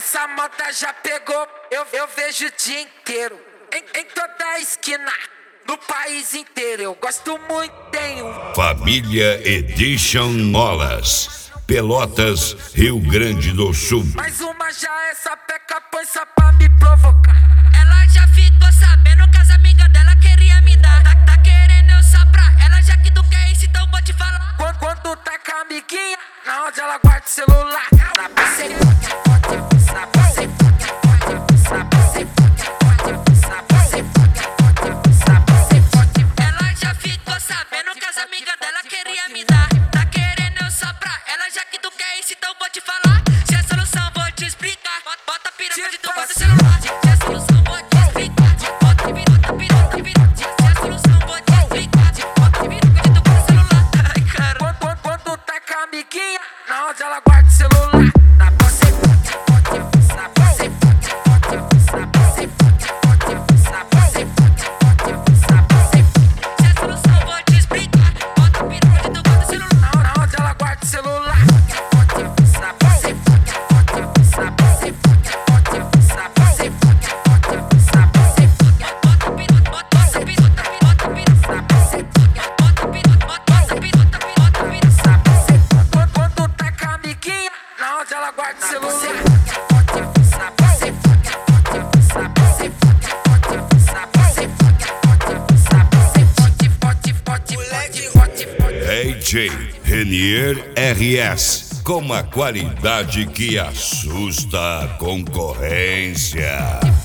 Essa moda já pegou, eu vejo o dia inteiro. Em toda esquina, no país inteiro. Eu gosto muito, tenho. Família Edition Molas, Pelotas, Rio Grande do Sul. Mais uma já, essa peca põe só pra me provocar. Ela já ficou sabendo que as amigas dela queria me dar. Tá querendo eu soprar, ela já que tu quer isso, então vou te falar. Quando tá com a amiguinha, na onde ela guarda o celular. Na parceria, na parceria. Ela já ficou sabendo que as amigas dela queria me dar. Tá querendo eu soprar, ela já que tu quer isso, então vou te falar. Se é solução, vou te explicar. Bota a piroca de tu bota o celular. Se é solução, vou te explicar. Bota a piroca. Se é solução, vou te explicar. Bota a piroca de tu bota o celular. Ai, cara. Quando tá com a amiguinha, na onde ela guarda o celular. Na parceria, na parceria. Se é solução, vou te explicar. Bota a piroca de tu bota o celular. Na onde ela guarda o celular. Quando tá com a amiguinha, na onde ela guarda o celular. AJ Renier RS, com uma qualidade que assusta a concorrência.